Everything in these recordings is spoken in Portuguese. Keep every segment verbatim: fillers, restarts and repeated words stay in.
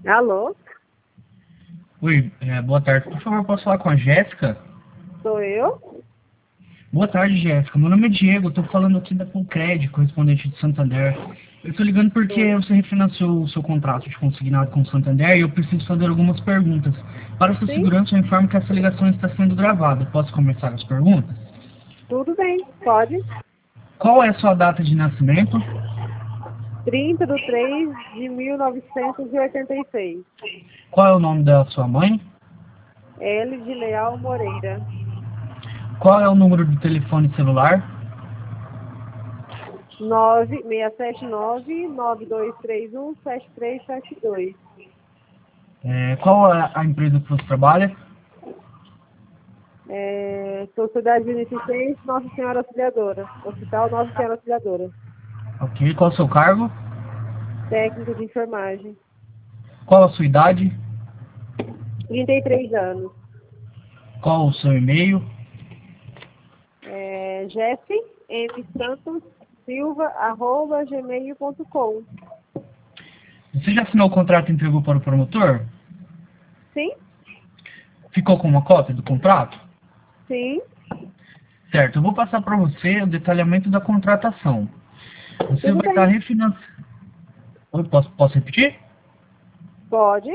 Alô? Oi, é, boa tarde. Por favor, posso falar com a Jéssica? Sou eu? Boa tarde, Jéssica. Meu nome é Diego, estou falando aqui da Concred, correspondente de Santander. Eu estou ligando porque Oi. você refinanciou o seu contrato de consignado com o Santander e eu preciso fazer algumas perguntas. Para sua Sim? segurança, eu informo que essa ligação está sendo gravada. Posso começar as perguntas? Tudo bem, pode. Qual é a sua data de nascimento? trinta de três de mil novecentos e oitenta e seis. Qual é o nome da sua mãe? L de Leal Moreira. Qual é o número do telefone celular? nove seis sete nove, nove dois três um, sete três sete dois. É, qual é a empresa que você trabalha? É, Sociedade Beneficente Nossa Senhora Auxiliadora. Hospital Nossa Senhora Auxiliadora. Ok. Qual é o seu cargo? Técnico de enfermagem. Qual a sua idade? trinta e três anos. Qual o seu e-mail? É, Jeff M. Santos Silva, arroba gmail ponto com. Você já assinou o contrato e entregou para o promotor? Sim? Ficou com uma cópia do contrato? Sim? Certo, eu vou passar para você o detalhamento da contratação. Você Tudo vai estar bem. refinanciando... Oi, posso, posso repetir? Pode?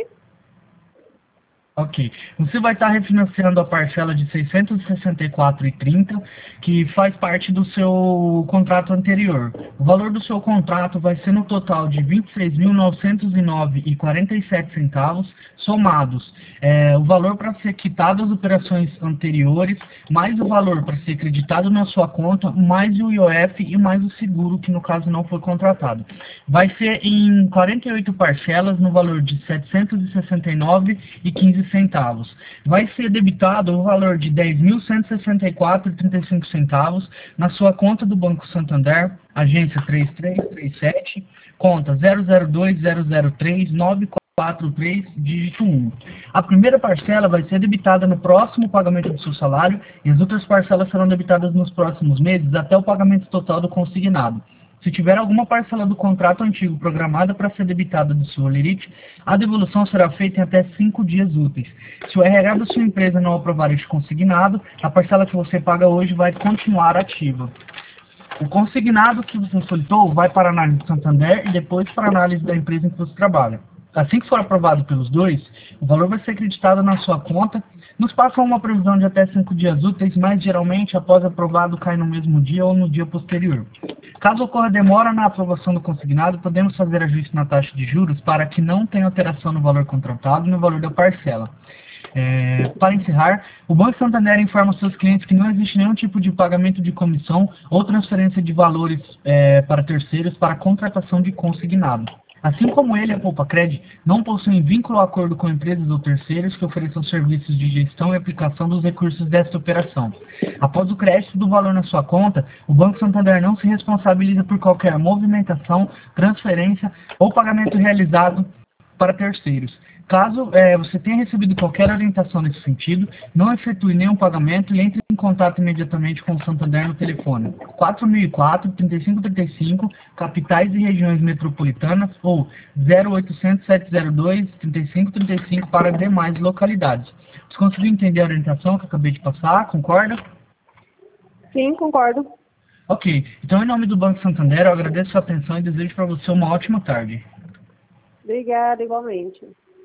Ok. Você vai estar refinanciando a parcela de seiscentos e sessenta e quatro reais e trinta centavos, que faz parte do seu contrato anterior. O valor do seu contrato vai ser no total de vinte e seis mil novecentos e nove reais e quarenta e sete centavos, somados é, o valor para ser quitado as operações anteriores, mais o valor para ser creditado na sua conta, mais o I O F e mais o seguro, que no caso não foi contratado. Vai ser em quarenta e oito parcelas no valor de setecentos e sessenta e nove reais e quinze centavos. Vai ser debitado o valor de dez mil cento e sessenta e quatro reais e trinta e cinco centavos na sua conta do Banco Santander, agência três três três sete, conta zero zero dois zero zero três nove quatro três, dígito um. A primeira parcela vai ser debitada no próximo pagamento do seu salário e as outras parcelas serão debitadas nos próximos meses até o pagamento total do consignado. Se tiver alguma parcela do contrato antigo programada para ser debitada do seu holerite, a devolução será feita em até cinco dias úteis. Se o R H da sua empresa não aprovar este consignado, a parcela que você paga hoje vai continuar ativa. O consignado que você solicitou vai para a análise do Santander e depois para a análise da empresa em que você trabalha. Assim que for aprovado pelos dois, o valor vai ser acreditado na sua conta. Nos passam uma previsão de até cinco dias úteis, mas geralmente após aprovado cai no mesmo dia ou no dia posterior. Caso ocorra demora na aprovação do consignado, podemos fazer ajuste na taxa de juros para que não tenha alteração no valor contratado e no valor da parcela. É, para encerrar, o Banco Santander informa seus clientes que não existe nenhum tipo de pagamento de comissão ou transferência de valores é, para terceiros para contratação de consignado. Assim como ele, a Poupa-Cred não possuem vínculo ou acordo com empresas ou terceiros que ofereçam serviços de gestão e aplicação dos recursos desta operação. Após o crédito do valor na sua conta, o Banco Santander não se responsabiliza por qualquer movimentação, transferência ou pagamento realizado para terceiros. Caso é, você tenha recebido qualquer orientação nesse sentido, não efetue nenhum pagamento e entre em contato imediatamente com o Santander no telefone quatro mil e quatro, trinta e cinco trinta e cinco, capitais e regiões metropolitanas, ou zero oitocentos, sete zero dois, trinta e cinco trinta e cinco para demais localidades. Você conseguiu entender a orientação que eu acabei de passar? Concorda? Sim, concordo. Ok. Então, em nome do Banco Santander, eu agradeço a sua atenção e desejo para você uma ótima tarde. Obrigada, igualmente.